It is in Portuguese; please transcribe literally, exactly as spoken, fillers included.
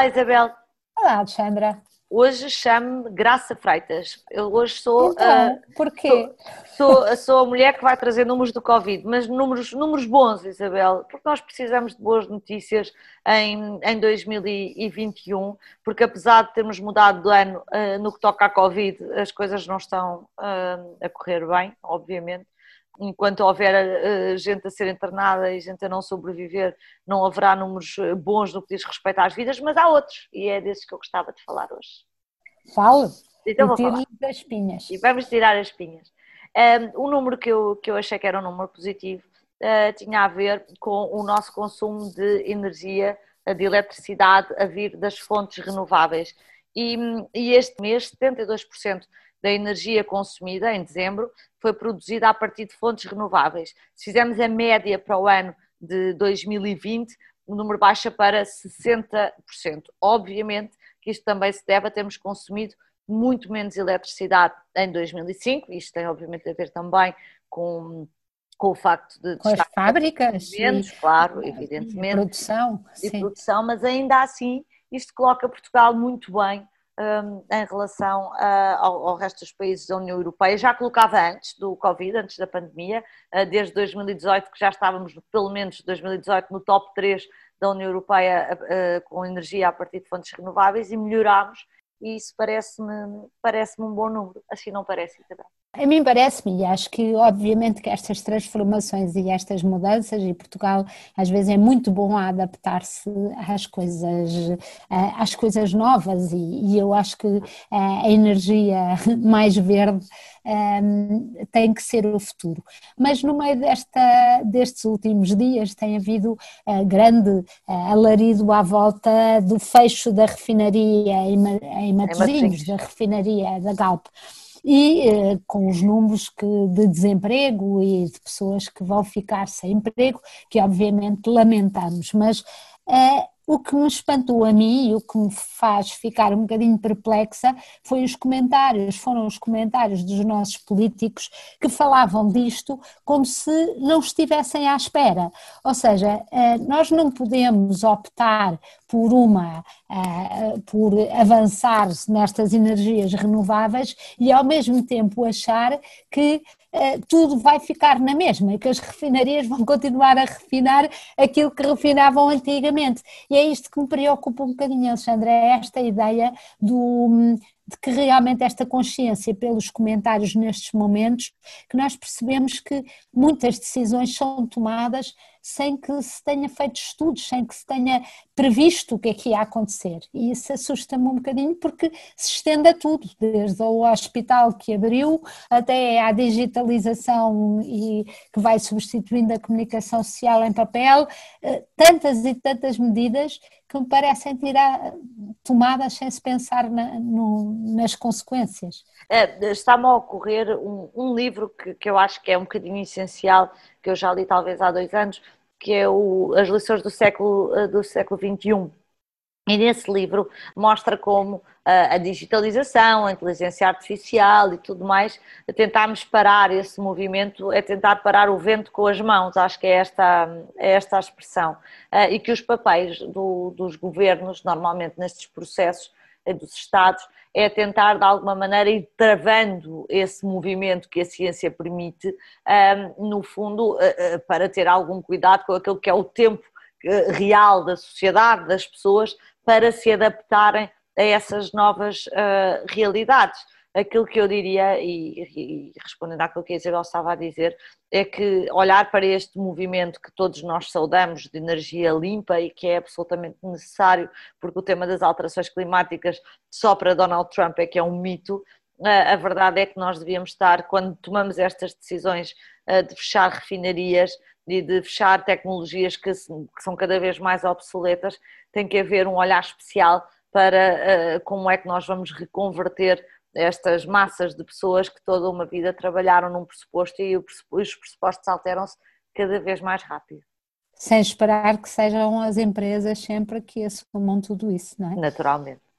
Olá, Isabel. Olá, Alexandra. Hoje chamo-me Graça Freitas. Eu hoje sou, Então, uh, porquê? sou, sou, sou a mulher que vai trazer números do Covid, mas números, números bons, Isabel, porque nós precisamos de boas notícias em, em dois mil e vinte e um, porque apesar de termos mudado de ano uh, no que toca à Covid, as coisas não estão uh, a correr bem, obviamente. Enquanto houver uh, gente a ser internada e gente a não sobreviver, não haverá números bons no que diz respeito às vidas, mas há outros, e é desses que eu gostava de falar hoje. Fale Então e vou falar. tire-lhe das espinhas. E vamos tirar as espinhas. Um, o número que eu, que eu achei que era um número positivo uh, tinha a ver com o nosso consumo de energia, de eletricidade a vir das fontes renováveis. E, e este mês, setenta e dois por cento da energia consumida em dezembro foi produzida a partir de fontes renováveis. Se fizermos a média para o ano de dois mil e vinte, o número baixa para sessenta por cento. Obviamente que isto também se deve a termos consumido muito menos eletricidade em dois mil e cinco, isto tem obviamente a ver também com, com o facto de, de Com as estar fábricas e, menos, claro, e a evidentemente, produção, e sim. produção, mas ainda assim isto coloca Portugal muito bem um, em relação uh, ao, ao resto dos países da União Europeia. Já colocava antes do Covid, antes da pandemia, uh, desde dois mil e dezoito, que já estávamos, pelo menos dois mil e dezoito, no top três da União Europeia uh, com energia a partir de fontes renováveis, e melhorámos, e isso parece-me parece-me um bom número. Assim não parece, Isabel? A mim parece-me, e acho que obviamente que estas transformações e estas mudanças, e Portugal às vezes é muito bom a adaptar-se às coisas, às coisas novas, e, e eu acho que a energia mais verde um, tem que ser o futuro. Mas no meio desta, destes últimos dias tem havido uh, grande uh, alarido à volta do fecho da refinaria em, em Matosinhos, da refinaria da Galp. E eh, com os números que, de desemprego e de pessoas que vão ficar sem emprego, que obviamente lamentamos, mas eh, o que me espantou a mim e o que me faz ficar um bocadinho perplexa foi os comentários, foram os comentários dos nossos políticos que falavam disto como se não estivessem à espera, ou seja, eh, nós não podemos optar por uma, uh, por avançar nestas energias renováveis e ao mesmo tempo achar que uh, tudo vai ficar na mesma e que as refinarias vão continuar a refinar aquilo que refinavam antigamente. E é isto que me preocupa um bocadinho, Alexandra, é esta ideia do... de que realmente esta consciência pelos comentários nestes momentos, que nós percebemos que muitas decisões são tomadas sem que se tenha feito estudos, sem que se tenha previsto o que é que ia acontecer, e isso assusta-me um bocadinho porque se estende a tudo, desde o hospital que abriu até à digitalização e que vai substituindo a comunicação social em papel, tantas e tantas medidas que me parecem tirar, tomadas sem se pensar na, no, nas consequências. É, está-me a ocorrer um, um livro que, que eu acho que é um bocadinho essencial, que eu já li talvez há dois anos, que é o, As Lições do século, do século vinte e um. E nesse livro mostra como a digitalização, a inteligência artificial e tudo mais, tentarmos parar esse movimento, é tentar parar o vento com as mãos, acho que é esta, é esta a expressão. E que os papéis do, dos governos, normalmente nestes processos dos Estados, é tentar de alguma maneira ir travando esse movimento que a ciência permite, no fundo, para ter algum cuidado com aquilo que é o tempo real da sociedade, das pessoas, para se adaptarem a essas novas uh, realidades. Aquilo que eu diria, e, e respondendo àquilo que a Isabel estava a dizer, é que olhar para este movimento que todos nós saudamos de energia limpa e que é absolutamente necessário, porque o tema das alterações climáticas só para Donald Trump é que é um mito. A verdade é que nós devíamos estar, quando tomamos estas decisões de fechar refinarias e de fechar tecnologias que são cada vez mais obsoletas, tem que haver um olhar especial para como é que nós vamos reconverter estas massas de pessoas que toda uma vida trabalharam num pressuposto e os pressupostos alteram-se cada vez mais rápido. Sem esperar que sejam as empresas sempre que assumam tudo isso, não é? Naturalmente.